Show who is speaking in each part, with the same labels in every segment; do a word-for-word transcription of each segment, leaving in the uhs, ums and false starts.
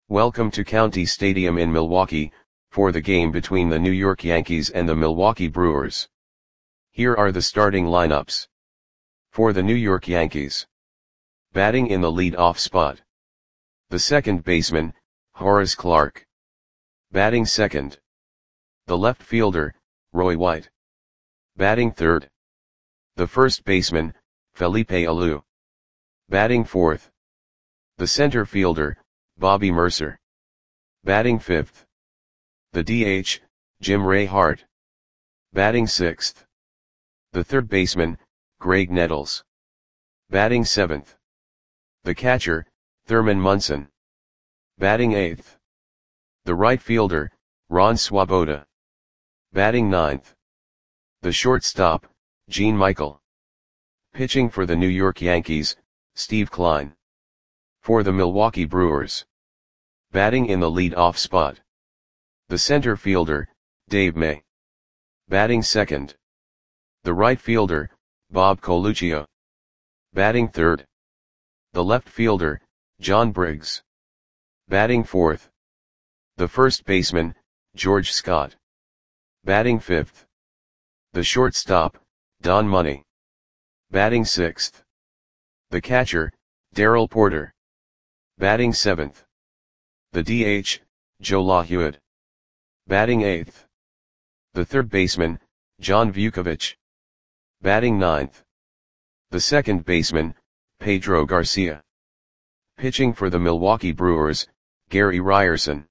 Speaker 1: Welcome to County Stadium in Milwaukee, for the game between the New York Yankees and the Milwaukee Brewers. Here are the starting lineups. For the New York Yankees. Batting in the lead-off spot. The second baseman, Horace Clarke. Batting second. The left fielder, Roy White. Batting third. The first baseman, Felipe Alou. Batting fourth. The center fielder, Bobby Murcer. Batting fifth. The D H, Jim Ray Hart. Batting sixth. The third baseman, Graig Nettles. Batting seventh. The catcher, Thurman Munson. Batting eighth. The right fielder, Ron Swoboda. Batting ninth. The shortstop, Gene Michael. Pitching for the New York Yankees, Steve Kline. For the Milwaukee Brewers. Batting in the lead-off spot. The center fielder, Dave May. Batting second. The right fielder, Bob Coluccio. Batting third. The left fielder, John Briggs. Batting fourth. The first baseman, George Scott. Batting fifth. The shortstop, Don Money. Batting sixth. The catcher, Darrell Porter. Batting seventh. The D H, Joe LaHuid. Batting eighth. The third baseman, John Vukovich. Batting ninth. The second baseman, Pedro Garcia. Pitching for the Milwaukee Brewers, Gary Ryerson.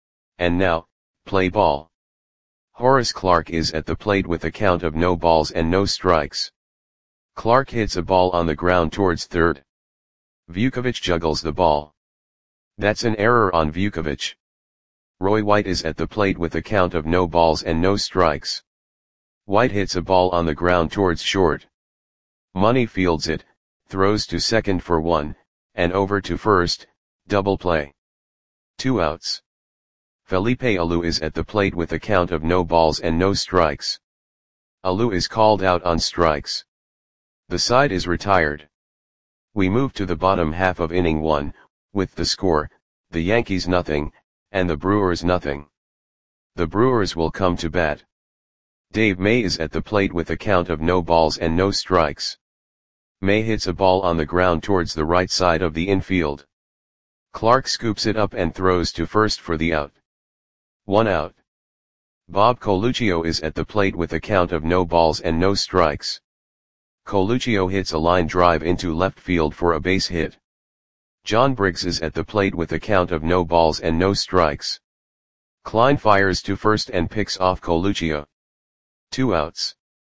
Speaker 1: And now, play ball. Horace Clarke is at the plate with a count of no balls and no strikes. Clarke hits a ball on the ground towards third. Vukovich juggles the ball. That's an error on Vukovich. Roy White is at the plate with a count of no balls and no strikes. White hits a ball on the ground towards short. Money fields it, throws to second for one, and over to first, double play. Two outs. Felipe Alou is at the plate with a count of no balls and no strikes. Alou is called out on strikes. The side is retired. We move to the bottom half of inning one, with the score, the Yankees nothing, and the Brewers nothing. The Brewers will come to bat. Dave May is at the plate with a count of no balls and no strikes. May hits a ball on the ground towards the right side of the infield. Clarke scoops it up and throws to first for the out. One out. Bob Coluccio is at the plate with a count of no balls and no strikes. Coluccio hits a line drive into left field for a base hit. John Briggs is at the plate with a count of no balls and no strikes. Kline fires to first and picks off Coluccio. Two outs.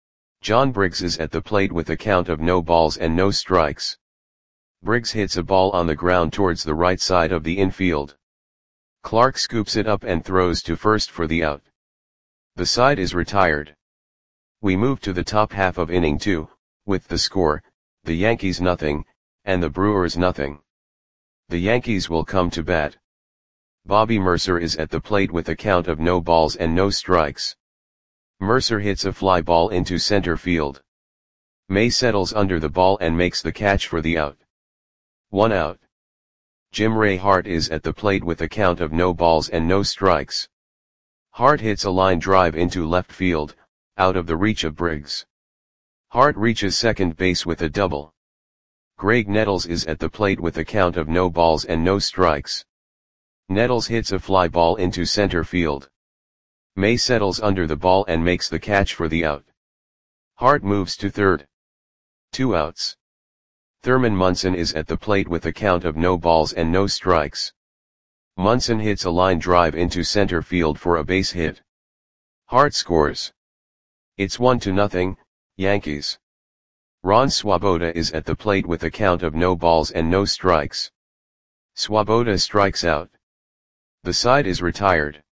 Speaker 1: John Briggs is at the plate with a count of no balls and no strikes. Briggs hits a ball on the ground towards the right side of the infield. Clarke scoops it up and throws to first for the out. The side is retired. We move to the top half of inning two, with the score, the Yankees nothing, and the Brewers nothing. The Yankees will come to bat. Bobby Murcer is at the plate with a count of no balls and no strikes. Murcer hits a fly ball into center field. May settles under the ball and makes the catch for the out. One out. Jim Ray Hart is at the plate with a count of no balls and no strikes. Hart hits a line drive into left field, out of the reach of Briggs. Hart reaches second base with a double. Graig Nettles is at the plate with a count of no balls and no strikes. Nettles hits a fly ball into center field. May settles under the ball and makes the catch for the out. Hart moves to third. Two outs. Thurman Munson is at the plate with a count of no balls and no strikes. Munson hits a line drive into center field for a base hit. Hart scores. It's one to nothing, Yankees. Ron Swoboda is at the plate with a count of no balls and no strikes. Swoboda strikes out. The side is retired.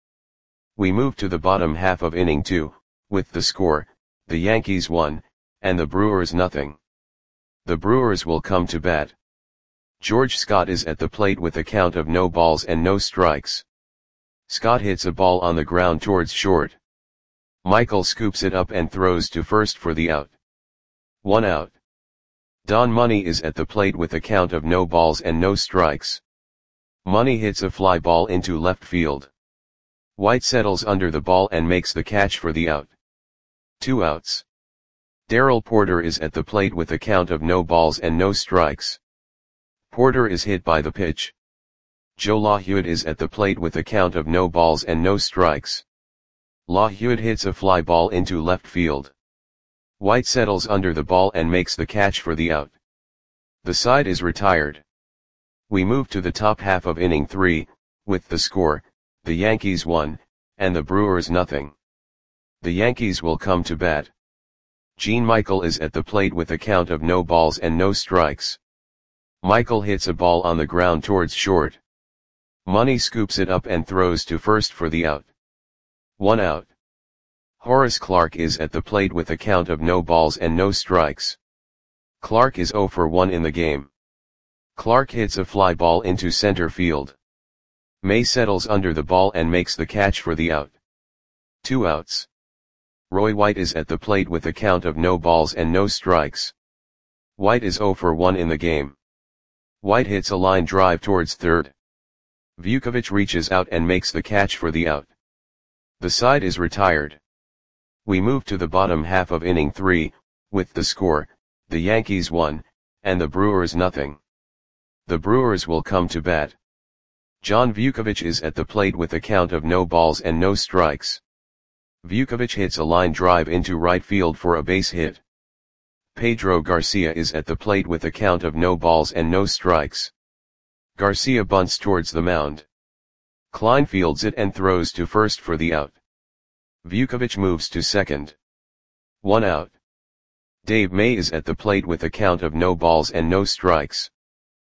Speaker 1: We move to the bottom half of inning two, with the score, the Yankees one, and the Brewers nothing. The Brewers will come to bat. George Scott is at the plate with a count of no balls and no strikes. Scott hits a ball on the ground towards short. Michael scoops it up and throws to first for the out. One out. Don Money is at the plate with a count of no balls and no strikes. Money hits a fly ball into left field. White settles under the ball and makes the catch for the out. Two outs. Darrell Porter is at the plate with a count of no balls and no strikes. Porter is hit by the pitch. Joe LaHewitt is at the plate with a count of no balls and no strikes. LaHewitt hits a fly ball into left field. White settles under the ball and makes the catch for the out. The side is retired. We move to the top half of inning three, with the score, the Yankees one, and the Brewers nothing. The Yankees will come to bat. Gene Michael is at the plate with a count of no balls and no strikes. Michael hits a ball on the ground towards short. Money scoops it up and throws to first for the out. One out. Horace Clarke is at the plate with a count of no balls and no strikes. Clarke is oh for one in the game. Clarke hits a fly ball into center field. May settles under the ball and makes the catch for the out. Two outs. Roy White is at the plate with a count of no balls and no strikes. White is oh for one in the game. White hits a line drive towards third. Vukovich reaches out and makes the catch for the out. The side is retired. We move to the bottom half of inning three, with the score, the Yankees one, and the Brewers nothing. The Brewers will come to bat. John Vukovich is at the plate with a count of no balls and no strikes. Vukovich hits a line drive into right field for a base hit. Pedro Garcia is at the plate with a count of no balls and no strikes. Garcia bunts towards the mound. Klein fields it and throws to first for the out. Vukovich moves to second. One out. Dave May is at the plate with a count of no balls and no strikes.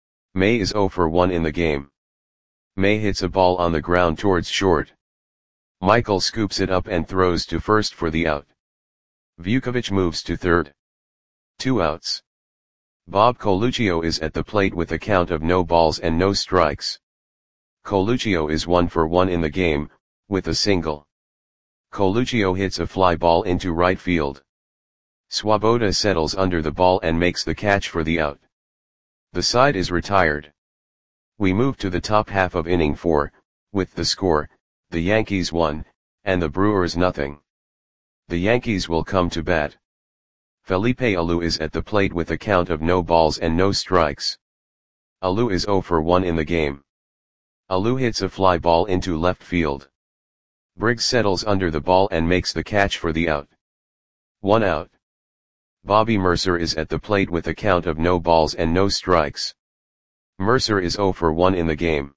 Speaker 1: May is oh for one in the game. May hits a ball on the ground towards short. Michael scoops it up and throws to first for the out. Vukovich moves to third. Two outs. Bob Coluccio is at the plate with a count of no balls and no strikes. Coluccio is one for one in the game, with a single. Coluccio hits a fly ball into right field. Swoboda settles under the ball and makes the catch for the out. The side is retired. We move to the top half of inning four, with the score, the Yankees one, and the Brewers nothing. The Yankees will come to bat. Felipe Alou is at the plate with a count of no balls and no strikes. Alou is oh for one in the game. Alou hits a fly ball into left field. Briggs settles under the ball and makes the catch for the out. One out. Bobby Mercer is at the plate with a count of no balls and no strikes. Mercer is oh for one in the game.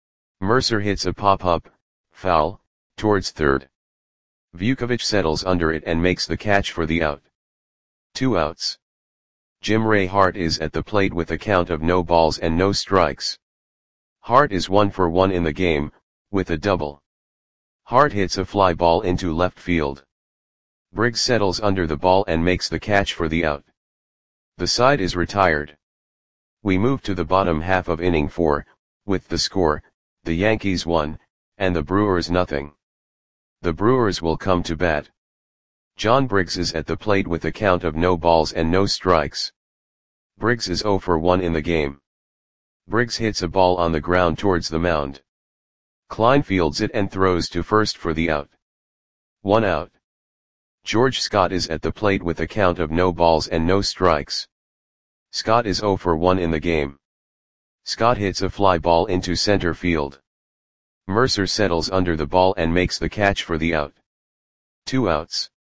Speaker 1: Mercer hits a pop-up, foul, towards third. Vukovich settles under it and makes the catch for the out. Two outs. Jim Ray Hart is at the plate with a count of no balls and no strikes. Hart is one for one in the game, with a double. Hart hits a fly ball into left field. Briggs settles under the ball and makes the catch for the out. The side is retired. We move to the bottom half of inning four, with the score, the Yankees one, and the Brewers nothing. The Brewers will come to bat. John Briggs is at the plate with a count of no balls and no strikes. Briggs is oh for one in the game. Briggs hits a ball on the ground towards the mound. Klein fields it and throws to first for the out. One out. George Scott is at the plate with a count of no balls and no strikes. Scott is oh for one in the game. Scott hits a fly ball into center field. Mercer settles under the ball and makes the catch for the out. Two outs.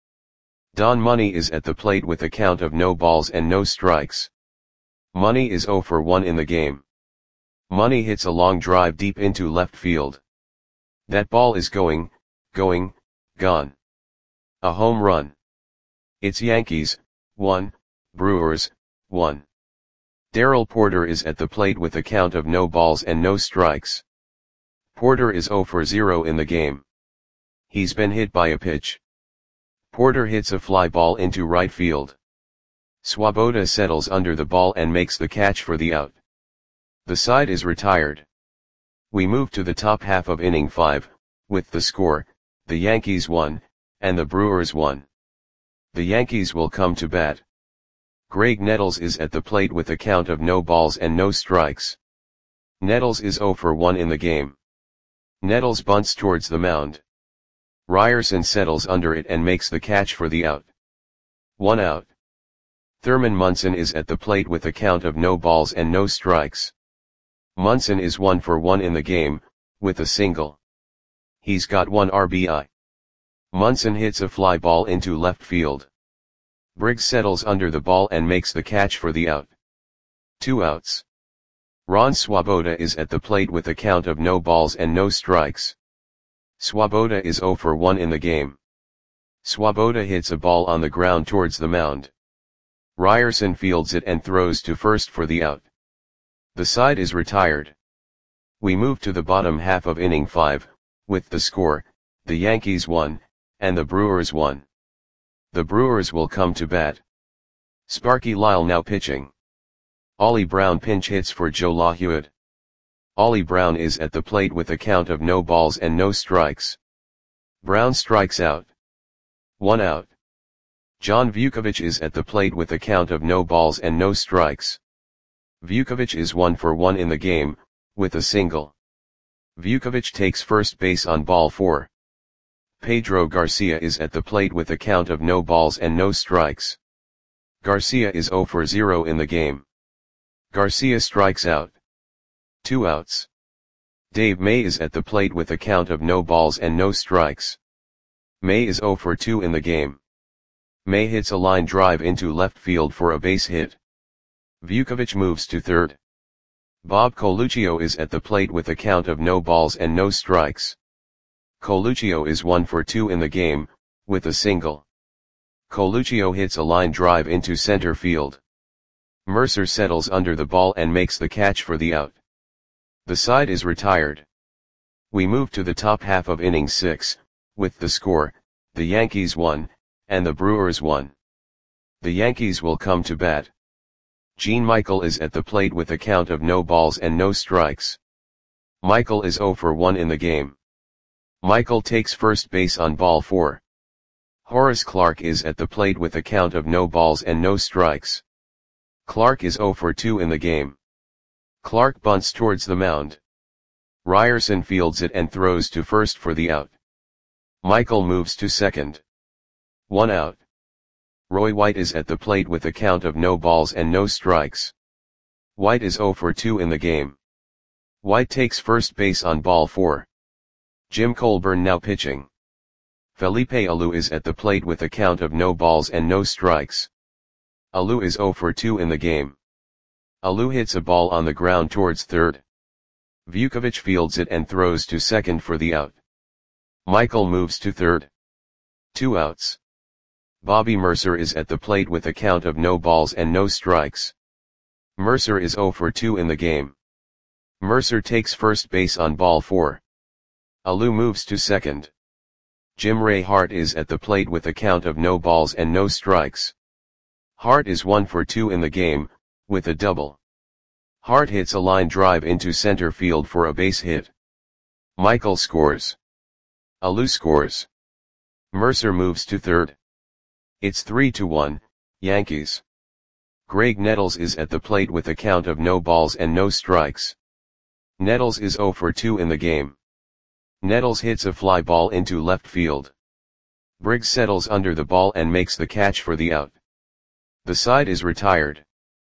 Speaker 1: Don Money is at the plate with a count of no balls and no strikes. Money is oh for one in the game. Money hits a long drive deep into left field. That ball is going, going, gone. A home run. It's Yankees, one, Brewers, one. Darrell Porter is at the plate with a count of no balls and no strikes. Porter is oh for zero in the game. He's been hit by a pitch. Porter hits a fly ball into right field. Swoboda settles under the ball and makes the catch for the out. The side is retired. We move to the top half of inning five, with the score, the Yankees one, and the Brewers one. The Yankees will come to bat. Greg Nettles is at the plate with a count of no balls and no strikes. Nettles is zero for one in the game. Nettles bunts towards the mound. Ryerson settles under it and makes the catch for the out. One out. Thurman Munson is at the plate with a count of no balls and no strikes. Munson is one for one in the game, with a single. He's got one R B I. Munson hits a fly ball into left field. Briggs settles under the ball and makes the catch for the out. Two outs. Ron Swoboda is at the plate with a count of no balls and no strikes. Swoboda is zero for one in the game. Swoboda hits a ball on the ground towards the mound. Ryerson fields it and throws to first for the out. The side is retired. We move to the bottom half of inning five, with the score, the Yankees won, and the Brewers won. The Brewers will come to bat. Sparky Lyle now pitching. Ollie Brown pinch hits for Joe LaHuad. Ollie Brown is at the plate with a count of no balls and no strikes. Brown strikes out. One out. John Vukovic is at the plate with a count of no balls and no strikes. Vukovic is one for one in the game, with a single. Vukovic takes first base on ball four. Pedro Garcia is at the plate with a count of no balls and no strikes. Garcia is zero for zero in the game. Garcia strikes out. Two outs. Dave May is at the plate with a count of no balls and no strikes. May is zero for two in the game. May hits a line drive into left field for a base hit. Vukovic moves to third. Bob Coluccio is at the plate with a count of no balls and no strikes. Coluccio is one for two in the game, with a single. Coluccio hits a line drive into center field. Mercer settles under the ball and makes the catch for the out. The side is retired. We move to the top half of inning six, with the score, the Yankees won, and the Brewers won. The Yankees will come to bat. Gene Michael is at the plate with a count of no balls and no strikes. Michael is zero for one in the game. Michael takes first base on ball four. Horace Clarke is at the plate with a count of no balls and no strikes. Clarke is zero for two in the game. Clarke bunts towards the mound. Ryerson fields it and throws to first for the out. Michael moves to second. One out. Roy White is at the plate with a count of no balls and no strikes. White is zero for two in the game. White takes first base on ball four. Jim Colburn now pitching. Felipe Alou is at the plate with a count of no balls and no strikes. Alou is zero for two in the game. Alou hits a ball on the ground towards third. Vukovic fields it and throws to second for the out. Michael moves to third. Two outs. Bobby Mercer is at the plate with a count of no balls and no strikes. Mercer is zero for two in the game. Mercer takes first base on ball four. Alou moves to second. Jim Ray Hart is at the plate with a count of no balls and no strikes. Hart is one for two in the game, with a double. Hart hits a line drive into center field for a base hit. Michael scores. Alou scores. Mercer moves to third. It's three to one, Yankees. Greg Nettles is at the plate with a count of no balls and no strikes. Nettles is zero for two in the game. Nettles hits a fly ball into left field. Briggs settles under the ball and makes the catch for the out. The side is retired.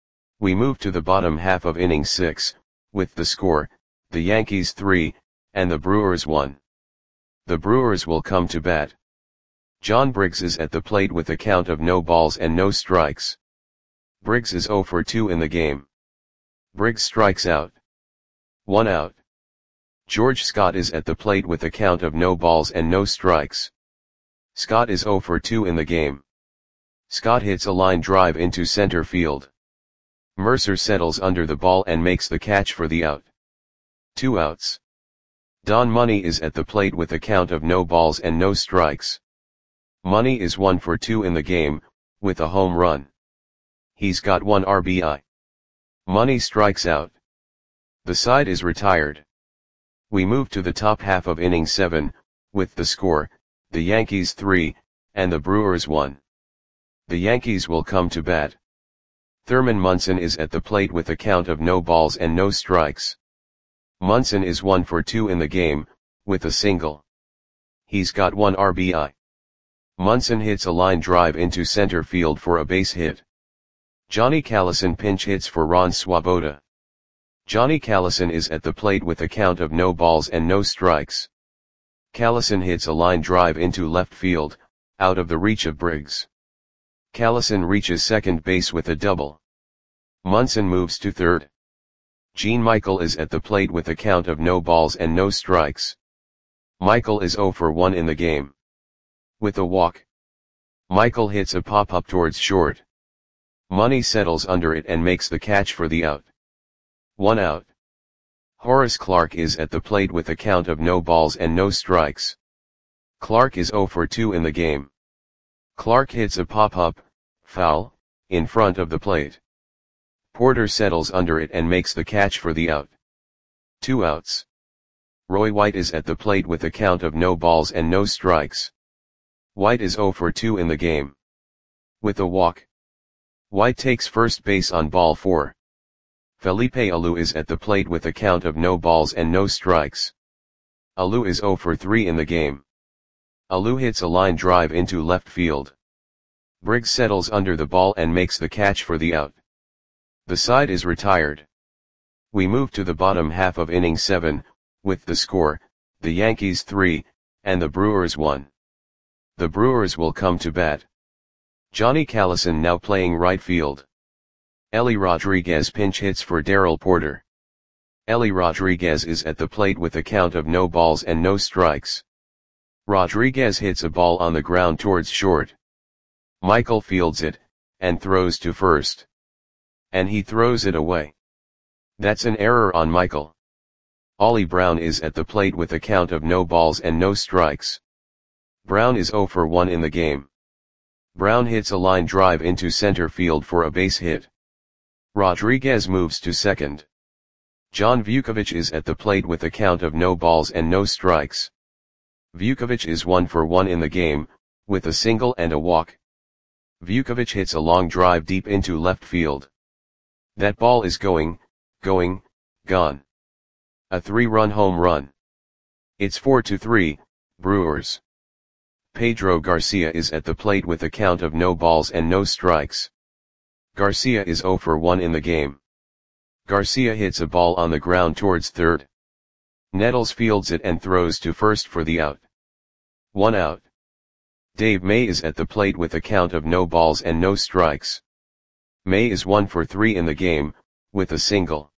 Speaker 1: We move to the bottom half of inning six, with the score, the Yankees three, and the Brewers one. The Brewers will come to bat. John Briggs is at the plate with a count of no balls and no strikes. Briggs is zero for two in the game. Briggs strikes out. One out. George Scott is at the plate with a count of no balls and no strikes. Scott is zero for two in the game. Scott hits a line drive into center field. Mercer settles under the ball and makes the catch for the out. Two outs. Don Money is at the plate with a count of no balls and no strikes. Money is one for two in the game, with a home run. He's got one R B I. Money strikes out. The side is retired. We move to the top half of inning seven, with the score, the Yankees three, and the Brewers one. The Yankees will come to bat. Thurman Munson is at the plate with a count of no balls and no strikes. Munson is one for two in the game, with a single. He's got one R B I. Munson hits a line drive into center field for a base hit. Johnny Callison pinch hits for Ron Swoboda. Johnny Callison is at the plate with a count of no balls and no strikes. Callison hits a line drive into left field, out of the reach of Briggs. Callison reaches second base with a double. Munson moves to third. Gene Michael is at the plate with a count of no balls and no strikes. Michael is zero for one in the game. With a walk, Michael hits a pop-up towards short. Money settles under it and makes the catch for the out. One out. Horace Clarke is at the plate with a count of no balls and no strikes. Clarke is zero for two in the game. Clarke hits a pop-up, foul, in front of the plate. Porter settles under it and makes the catch for the out. Two outs. Roy White is at the plate with a count of no balls and no strikes. White is zero for two in the game. With a walk, White takes first base on ball four. Felipe Alou is at the plate with a count of no balls and no strikes. Alou is zero for three in the game. Alou hits a line drive into left field. Briggs settles under the ball and makes the catch for the out. The side is retired. We move to the bottom half of inning seven, with the score, the Yankees three, and the Brewers one. The Brewers will come to bat. Johnny Callison now playing right field. Ellie Rodriguez pinch hits for Darrell Porter. Ellie Rodriguez is at the plate with a count of no balls and no strikes. Rodriguez hits a ball on the ground towards short. Michael fields it, and throws to first. And he throws it away. That's an error on Michael. Ollie Brown is at the plate with a count of no balls and no strikes. Brown is zero for one in the game. Brown hits a line drive into center field for a base hit. Rodriguez moves to second. John Vukovic is at the plate with a count of no balls and no strikes. Vukovic is one for one in the game, with a single and a walk. Vukovic hits a long drive deep into left field. That ball is going, going, gone. A three-run home run. It's four to three, Brewers. Pedro Garcia is at the plate with a count of no balls and no strikes. Garcia is zero for one in the game. Garcia hits a ball on the ground towards third. Nettles fields it and throws to first for the out. One out. Dave May is at the plate with a count of no balls and no strikes. May is one for three in the game, with a single.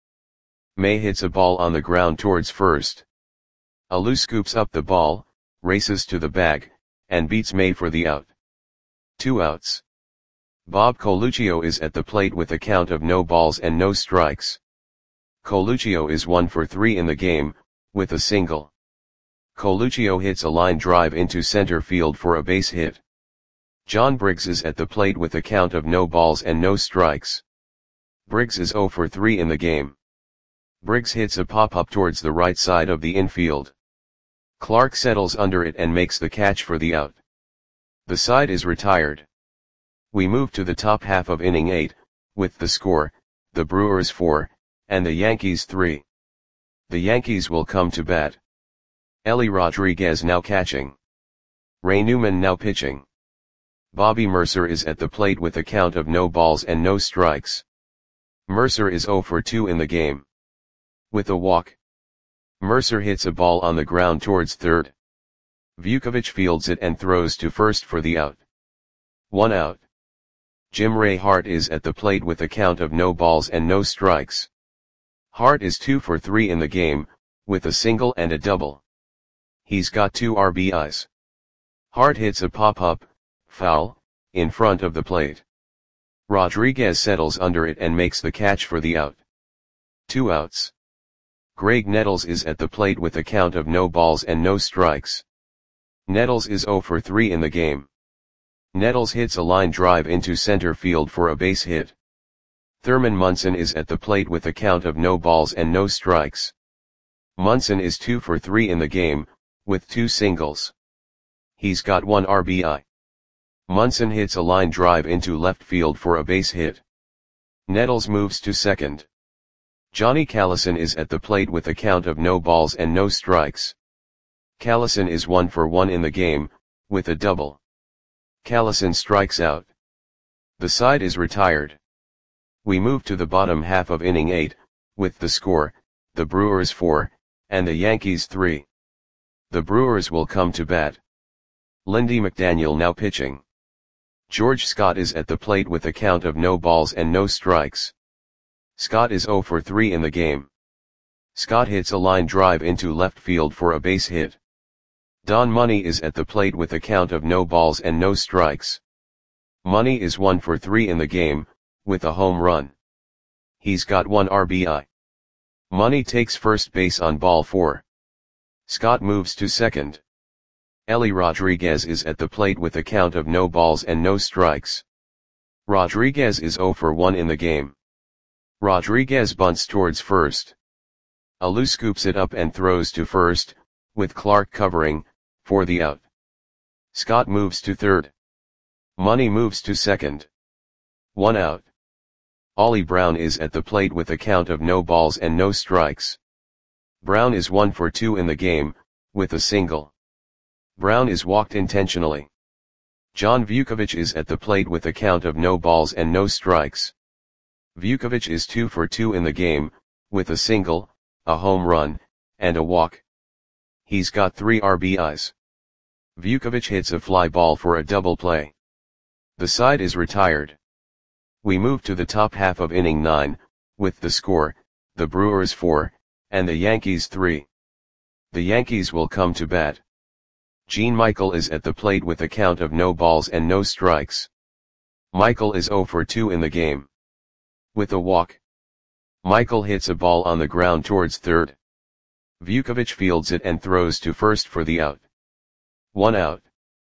Speaker 1: May hits a ball on the ground towards first. Alou scoops up the ball, races to the bag, and beats May for the out. Two outs. Bob Coluccio is at the plate with a count of no balls and no strikes. Coluccio is one for three in the game, with a single. Coluccio hits a line drive into center field for a base hit. John Briggs is at the plate with a count of no balls and no strikes. Briggs is zero for three in the game. Briggs hits a pop-up towards the right side of the infield. Clarke settles under it and makes the catch for the out. The side is retired. We move to the top half of inning eight, with the score, the Brewers four, and the Yankees three. The Yankees will come to bat. Ellie Rodriguez now catching. Ray Newman now pitching. Bobby Mercer is at the plate with a count of no balls and no strikes. Mercer is zero for two in the game. With a walk, Mercer hits a ball on the ground towards third. Vukovic fields it and throws to first for the out. One out. Jim Ray Hart is at the plate with a count of no balls and no strikes. Hart is two for three in the game, with a single and a double. He's got two R B Is. Hart hits a pop-up, foul, in front of the plate. Rodriguez settles under it and makes the catch for the out. Two outs. Greg Nettles is at the plate with a count of no balls and no strikes. Nettles is zero for three in the game. Nettles hits a line drive into center field for a base hit. Thurman Munson is at the plate with a count of no balls and no strikes. Munson is two for three in the game, with two singles. He's got one R B I. Munson hits a line drive into left field for a base hit. Nettles moves to second. Johnny Callison is at the plate with a count of no balls and no strikes. Callison is one for one in the game, with a double. Callison strikes out. The side is retired. We move to the bottom half of inning eight, with the score, the Brewers four, and the Yankees three. The Brewers will come to bat. Lindy McDaniel now pitching. George Scott is at the plate with a count of no balls and no strikes. Scott is zero for three in the game. Scott hits a line drive into left field for a base hit. Don Money is at the plate with a count of no balls and no strikes. Money is one for three in the game, with a home run. He's got one R B I. Money takes first base on ball four. Scott moves to second. Ellie Rodriguez is at the plate with a count of no balls and no strikes. Rodriguez is zero for one in the game. Rodriguez bunts towards first. Alou scoops it up and throws to first, with Clark covering, for the out. Scott moves to third. Money moves to second. One out. Ollie Brown is at the plate with a count of no balls and no strikes. Brown is one for two in the game, with a single. Brown is walked intentionally. John Vukovic is at the plate with a count of no balls and no strikes. Vukovic is two for two in the game, with a single, a home run, and a walk. He's got three R B Is. Vukovic hits a fly ball for a double play. The side is retired. We move to the top half of inning nine, with the score, the Brewers four, and the Yankees three. The Yankees will come to bat. Gene Michael is at the plate with a count of no balls and no strikes. Michael is zero for two in the game. With a walk. Michael hits a ball on the ground towards third. Vukovic fields it and throws to first for the out. One out.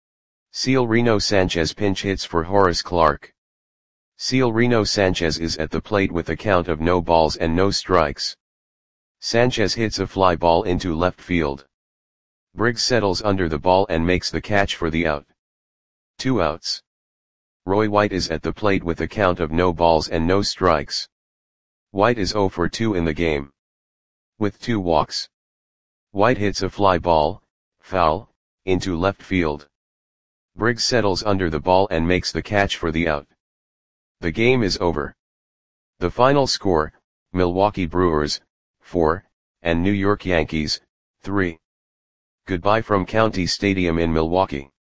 Speaker 1: Severino Sanchez pinch hits for Horace Clarke. Severino Sanchez is at the plate with a count of no balls and no strikes. Sanchez hits a fly ball into left field. Briggs settles under the ball and makes the catch for the out. Two outs. Roy White is at the plate with a count of no balls and no strikes. White is zero for two in the game. With two walks. White hits a fly ball, foul, into left field. Briggs settles under the ball and makes the catch for the out. The game is over. The final score, Milwaukee Brewers, four, and New York Yankees, three. Goodbye from County Stadium in Milwaukee.